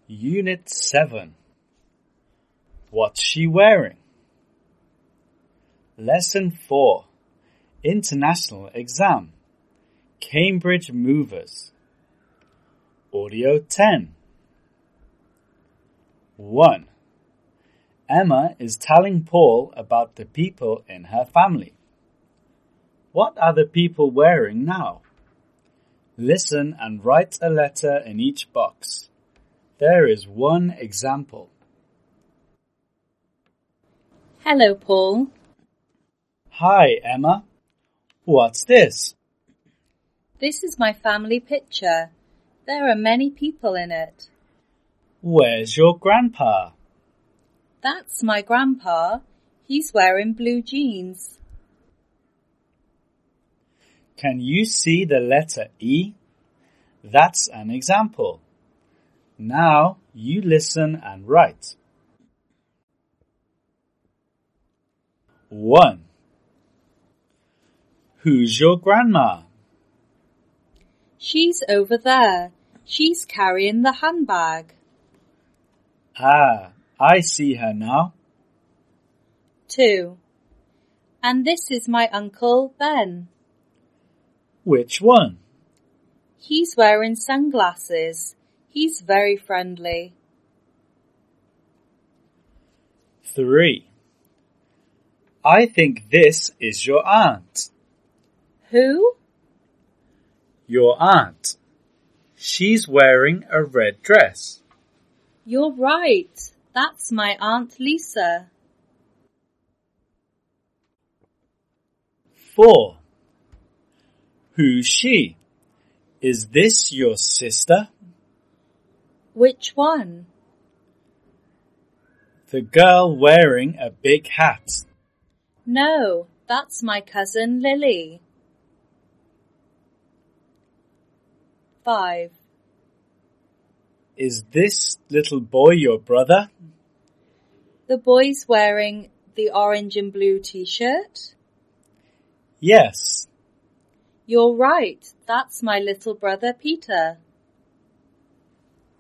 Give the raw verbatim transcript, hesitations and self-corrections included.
Unit seven. What's she wearing? Lesson four. International Exam. Cambridge Movers. Audio ten. one. Emma is telling Paul about the people in her family. What are the people wearing now? Listen and write a letter in each box. There is one example. Hello, Paul. Hi, Emma. What's this? This is my family picture. There are many people in it. Where's your grandpa? That's my grandpa. He's wearing blue jeans. Can you see the letter E? That's an example. Now you listen and write. one. Who's your grandma? She's over there. She's carrying the handbag. Ah, I see her now. two. And this is my uncle, Ben. Which one? He's wearing sunglasses. He's very friendly. three. I think this is your aunt. Who? Your aunt. She's wearing a red dress. You're right. That's my Aunt Lisa. four. Who's she? Is this your sister? Which one? The girl wearing a big hat. No, that's my cousin Lily. five. Is this little boy your brother? The boy's wearing the orange and blue t-shirt? Yes. You're right. That's my little brother Peter.